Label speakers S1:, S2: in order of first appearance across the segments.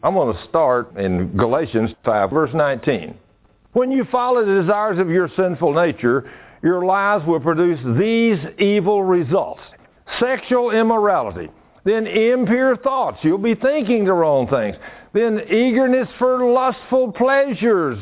S1: I'm going to start in Galatians 5, verse 19. When you follow the desires of your sinful nature, your lives will produce these evil results. Sexual immorality. Then impure thoughts. You'll be thinking the wrong things. Then eagerness for lustful pleasures.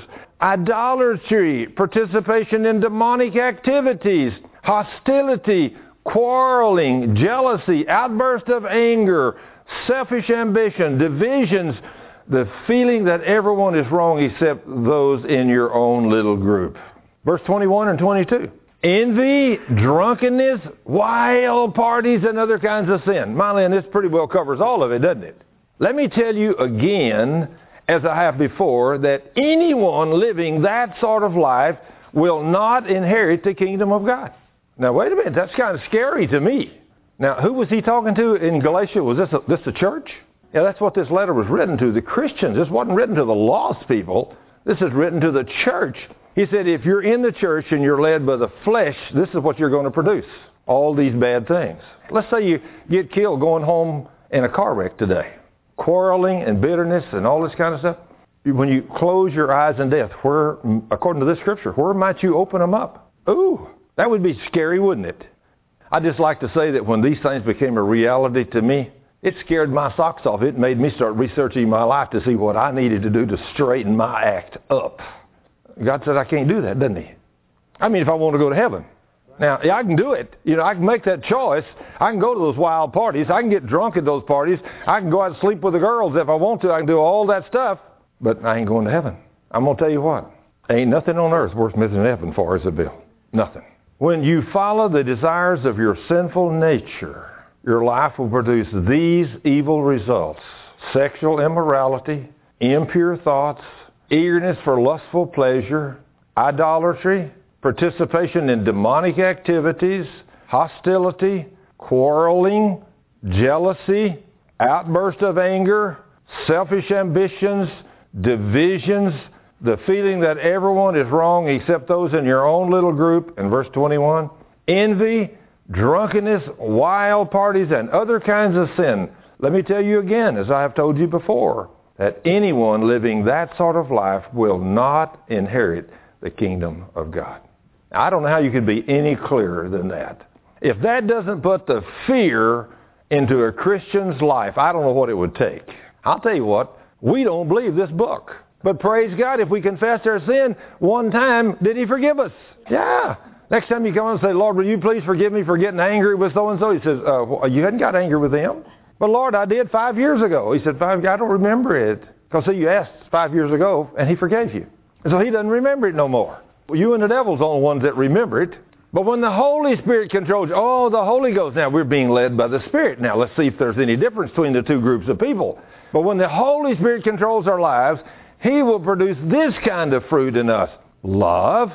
S1: Idolatry. Participation in demonic activities. Hostility. Quarreling. Jealousy. Outburst of anger. Selfish ambition. Divisions. The feeling that everyone is wrong except those in your own little group. Verse 21 and 22. Envy, drunkenness, wild parties, and other kinds of sin. Miley, this pretty well covers all of it, doesn't it? Let me tell you again, as I have before, that anyone living that sort of life will not inherit the kingdom of God. Now, wait a minute. That's kind of scary to me. Now, who was he talking to in Galatia? Was this the church? Yeah, that's what this letter was written to, the Christians. This wasn't written to the lost people. This is written to the church. He said, if you're in the church and you're led by the flesh, this is what you're going to produce. All these bad things. Let's say you get killed going home in a car wreck today. Quarreling and bitterness and all this kind of stuff. When you close your eyes in death, where, according to this scripture, where might you open them up? Ooh, that would be scary, wouldn't it? I just like to say that when these things became a reality to me, it scared my socks off. It made me start researching my life to see what I needed to do to straighten my act up. God said I can't do that, doesn't he? I mean, if I want to go to heaven. Now, yeah, I can do it. You know, I can make that choice. I can go to those wild parties. I can get drunk at those parties. I can go out and sleep with the girls if I want to. I can do all that stuff. But I ain't going to heaven. I'm going to tell you what. Ain't nothing on earth worth missing heaven for, is it, Bill? Nothing. When you follow the desires of your sinful nature, your life will produce these evil results. Sexual immorality, impure thoughts, eagerness for lustful pleasure, idolatry, participation in demonic activities, hostility, quarreling, jealousy, outburst of anger, selfish ambitions, divisions, the feeling that everyone is wrong except those in your own little group, in verse 21, envy, drunkenness, wild parties, and other kinds of sin. Let me tell you again, as I have told you before, that anyone living that sort of life will not inherit the kingdom of God. Now, I don't know how you could be any clearer than that. If that doesn't put the fear into a Christian's life, I don't know what it would take. I'll tell you what, we don't believe this book. But praise God, if we confess our sin one time, did he forgive us? Yeah. Next time you come and say, Lord, will you please forgive me for getting angry with so-and-so? He says, you hadn't got angry with them. But Lord, I did 5 years ago. He said, I don't remember it. Because see, you asked 5 years ago, and he forgave you. And so he doesn't remember it no more. Well, you and the devil's the only ones that remember it. But when the Holy Spirit controls you, the Holy Ghost, now we're being led by the Spirit. Now let's see if there's any difference between the two groups of people. But when the Holy Spirit controls our lives, he will produce this kind of fruit in us. Love,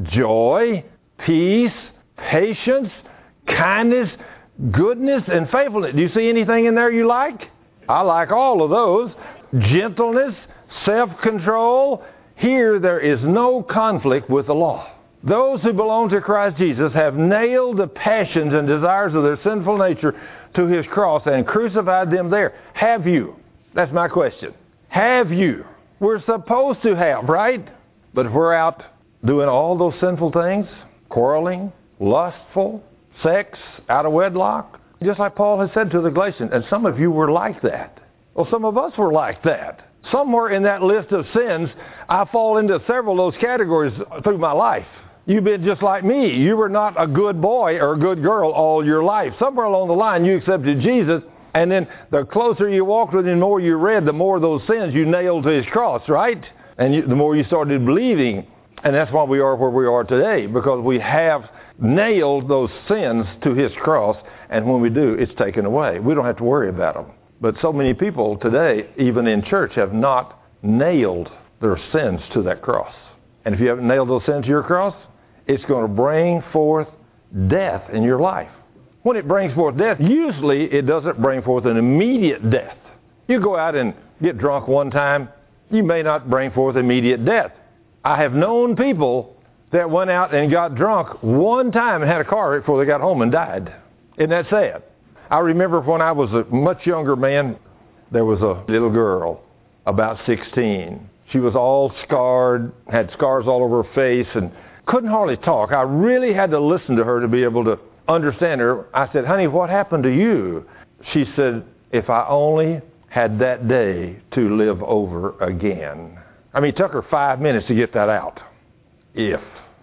S1: joy, peace, patience, kindness, goodness, and faithfulness. Do you see anything in there you like? I like all of those. Gentleness, self-control. Here there is no conflict with the law. Those who belong to Christ Jesus have nailed the passions and desires of their sinful nature to his cross and crucified them there. Have you? That's my question. Have you? We're supposed to have, right? But if we're out doing all those sinful things, quarreling, lustful, sex, out of wedlock, just like Paul has said to the Galatians, and some of you were like that. Well, some of us were like that. Somewhere in that list of sins, I fall into several of those categories through my life. You've been just like me. You were not a good boy or a good girl all your life. Somewhere along the line, you accepted Jesus, and then the closer you walked with him, the more you read, the more of those sins you nailed to his cross, right? And the more you started believing. And that's why we are where we are today, because we have nailed those sins to his cross, and when we do, it's taken away. We don't have to worry about them. But so many people today, even in church, have not nailed their sins to that cross. And if you haven't nailed those sins to your cross, it's going to bring forth death in your life. When it brings forth death, usually it doesn't bring forth an immediate death. You go out and get drunk one time, you may not bring forth immediate death. I have known people that went out and got drunk one time and had a car wreck before they got home and died. Isn't that sad? I remember when I was a much younger man, there was a little girl, about 16. She was all scarred, had scars all over her face, and couldn't hardly talk. I really had to listen to her to be able to understand her. I said, honey, what happened to you? She said, if I only had that day to live over again. I mean, it took her 5 minutes to get that out. If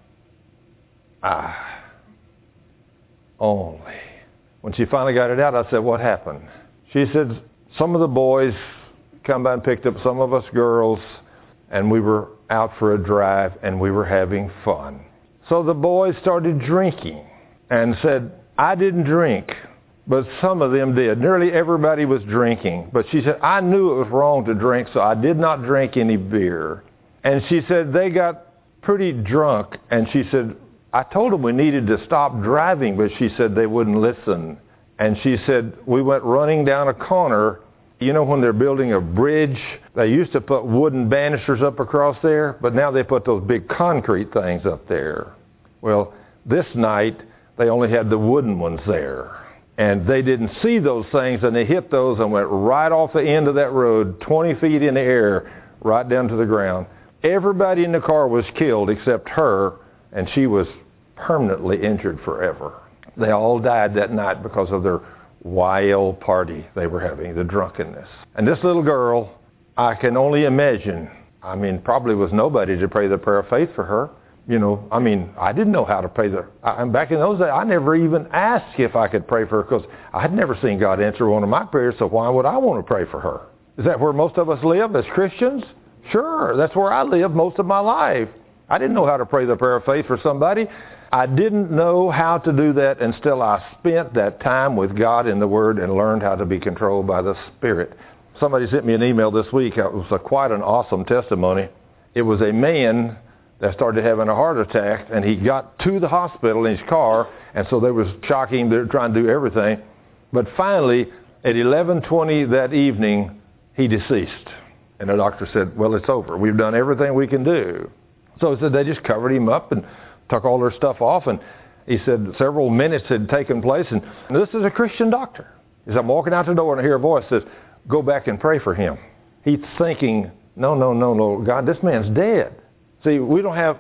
S1: I only. When she finally got it out, I said, what happened? She said, some of the boys come by and picked up some of us girls, and we were out for a drive, and we were having fun. So the boys started drinking and said, I didn't drink, but some of them did. Nearly everybody was drinking. But she said, I knew it was wrong to drink, so I did not drink any beer. And she said, they got pretty drunk, and she said, I told them we needed to stop driving, but she said they wouldn't listen. And she said, we went running down a corner. You know, when they're building a bridge, they used to put wooden banisters up across there, but now they put those big concrete things up there. Well, this night, they only had the wooden ones there. And they didn't see those things, and they hit those and went right off the end of that road, 20 feet in the air, right down to the ground. Everybody in the car was killed except her, and she was permanently injured forever. They all died that night because of their wild party they were having, the drunkenness. And this little girl, I can only imagine, I mean, probably was nobody to pray the prayer of faith for her. You know, I mean, I didn't know how to pray back in those days, I never even asked if I could pray for her because I had never seen God answer one of my prayers, so why would I want to pray for her? Is that where most of us live as Christians? Sure, that's where I lived most of my life. I didn't know how to pray the prayer of faith for somebody. I didn't know how to do that until I spent that time with God in the Word and learned how to be controlled by the Spirit. Somebody sent me an email this week. It was quite an awesome testimony. It was a man that started having a heart attack, and he got to the hospital in his car, and so they was shocking him. They were trying to do everything. But finally, at 11:20 that evening, he deceased. And the doctor said, well, it's over. We've done everything we can do. So he said they just covered him up and took all their stuff off. And he said several minutes had taken place. And this is a Christian doctor. He said, I'm walking out the door and I hear a voice that says, go back and pray for him. He's thinking, no, God, this man's dead. See, we don't have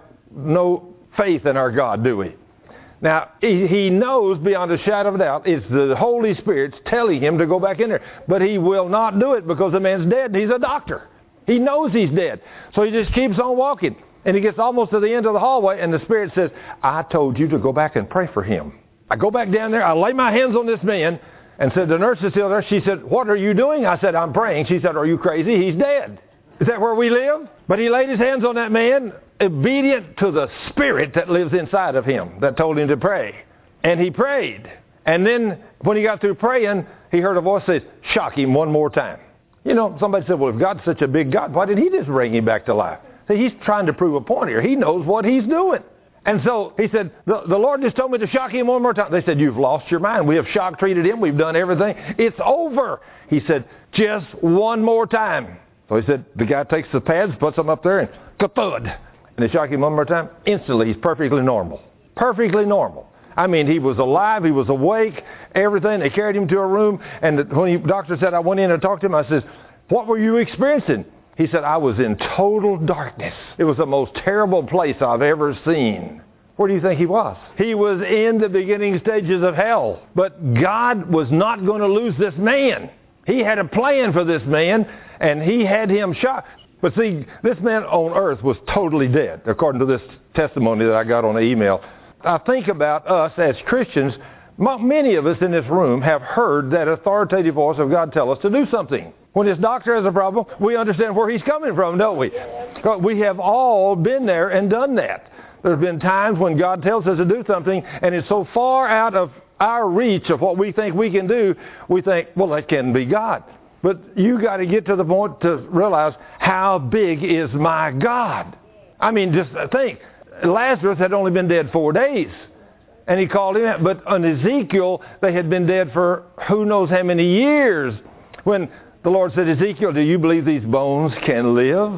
S1: no faith in our God, do we? Now, he knows beyond a shadow of a doubt it's the Holy Spirit's telling him to go back in there. But he will not do it because the man's dead and he's a doctor. He knows he's dead. So he just keeps on walking. And he gets almost to the end of the hallway and the Spirit says, I told you to go back and pray for him. I go back down there, I lay my hands on this man and said, the nurse is still there. She said, what are you doing? I said, I'm praying. She said, are you crazy? He's dead. Is that where we live? But he laid his hands on that man, obedient to the Spirit that lives inside of him that told him to pray. And he prayed. And then when he got through praying, he heard a voice say, shock him one more time. You know, somebody said, well, if God's such a big God, why didn't he just bring him back to life? See, he's trying to prove a point here. He knows what he's doing. And so he said, the Lord just told me to shock him one more time. They said, you've lost your mind. We have shock treated him. We've done everything. It's over. He said, just one more time. So he said, the guy takes the pads, puts them up there, and ka-thud. And they shock him one more time. Instantly, he's perfectly normal. Perfectly normal. I mean, he was alive. He was awake. Everything. They carried him to a room. And when the doctor said, I went in and talked to him, I said, what were you experiencing? He said, I was in total darkness. It was the most terrible place I've ever seen. Where do you think he was? He was in the beginning stages of hell. But God was not going to lose this man. He had a plan for this man, and he had him shot. But see, this man on earth was totally dead, according to this testimony that I got on the email. I think about us as Christians. Many of us in this room have heard that authoritative voice of God tell us to do something. When this doctor has a problem, we understand where he's coming from, don't we? We have all been there and done that. There's been times when God tells us to do something, and it's so far out of our reach of what we think we can do, we think, well, that can't be God. But you got to get to the point to realize, how big is my God? I mean, just think. Lazarus had only been dead 4 days. And he called him out. But on Ezekiel, they had been dead for who knows how many years. When the Lord said, Ezekiel, do you believe these bones can live?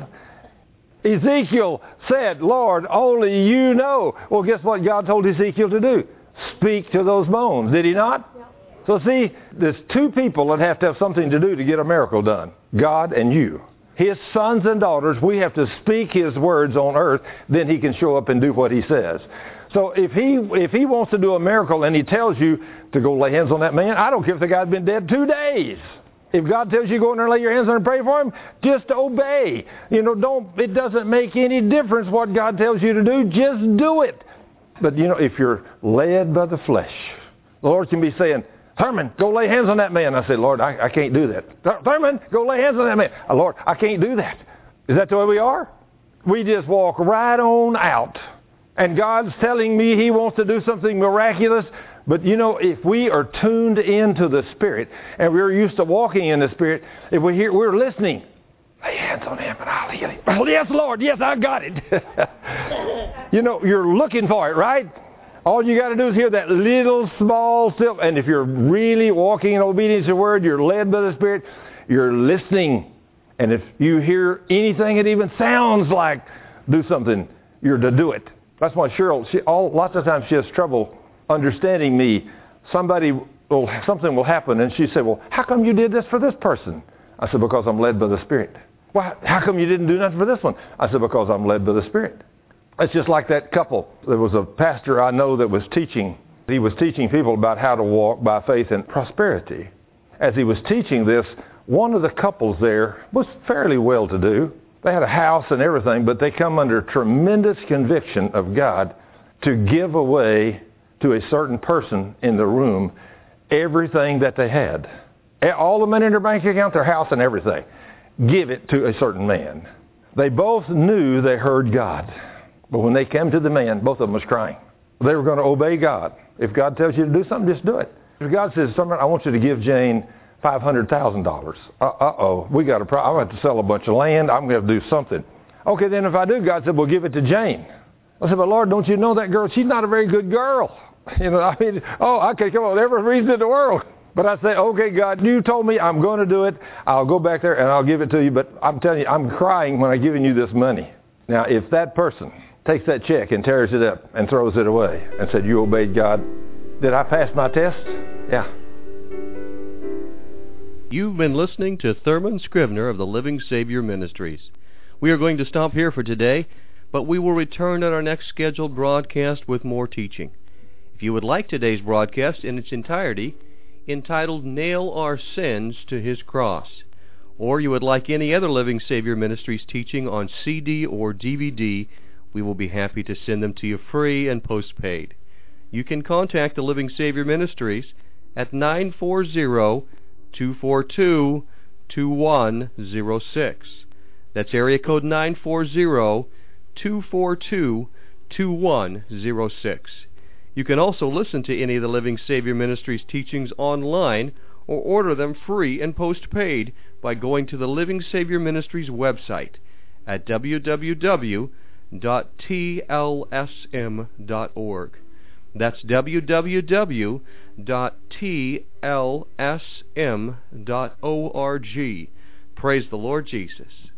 S1: Ezekiel said, Lord, only you know. Well, guess what God told Ezekiel to do? Speak to those bones. Did he not? Yeah. So see, there's two people that have to have something to do to get a miracle done. God and you. His sons and daughters, we have to speak His words on earth, then He can show up and do what He says. So if he wants to do a miracle and He tells you to go lay hands on that man, I don't care if the guy's been dead 2 days. If God tells you to go in there and lay your hands on him and pray for him, just obey. It doesn't make any difference what God tells you to do. Just do it. But, if you're led by the flesh, the Lord can be saying, Thurman, go lay hands on that man. I said, Lord, I can't do that. Thurman, go lay hands on that man. Lord, I can't do that. Is that the way we are? We just walk right on out. And God's telling me He wants to do something miraculous. But, if we are tuned into the Spirit and we're used to walking in the Spirit, if we're listening, lay hands on him and I'll heal him. Oh, yes, Lord. Yes, I got it. You're looking for it, right? All you got to do is hear that little small still. And if you're really walking in obedience to the Word, you're led by the Spirit, you're listening. And if you hear anything that even sounds like do something, you're to do it. That's why Cheryl, lots of times she has trouble understanding me. Something will happen, and she said, well, how come you did this for this person? I said, because I'm led by the Spirit. Well, how come you didn't do nothing for this one? I said, because I'm led by the Spirit. It's just like that couple. There was a pastor I know that was teaching. He was teaching people about how to walk by faith and prosperity. As he was teaching this, one of the couples there was fairly well-to-do. They had a house and everything, but they come under tremendous conviction of God to give away to a certain person in the room everything that they had. All the money in their bank account, their house and everything. Give it to a certain man. They both knew they heard God. But when they came to the man, both of them was crying. They were going to obey God. If God tells you to do something, just do it. If God says, I want you to give Jane $500,000. We got a problem. I'm going to have to sell a bunch of land. I'm going to have to do something. Okay, then if I do, God said, well, give it to Jane. I said, but Lord, don't you know that girl? She's not a very good girl. I can come up with every reason in the world. But I say, okay, God, you told me I'm going to do it. I'll go back there and I'll give it to you. But I'm telling you, I'm crying when I'm giving you this money. Now, if that person takes that check and tears it up and throws it away and said, you obeyed God, did I pass my test? Yeah.
S2: You've been listening to Thurman Scrivener of the Living Savior Ministries. We are going to stop here for today, but we will return at our next scheduled broadcast with more teaching. If you would like today's broadcast in its entirety, entitled Nail Our Sins to His Cross, or you would like any other Living Savior Ministries teaching on CD or DVD, we will be happy to send them to you free and postpaid. You can contact the Living Savior Ministries at 940-242-2106. That's area code 940-242-2106. You can also listen to any of the Living Savior Ministries teachings online or order them free and postpaid by going to the Living Savior Ministries website at www.tlsm.org. That's www.tlsm.org. Praise the Lord Jesus.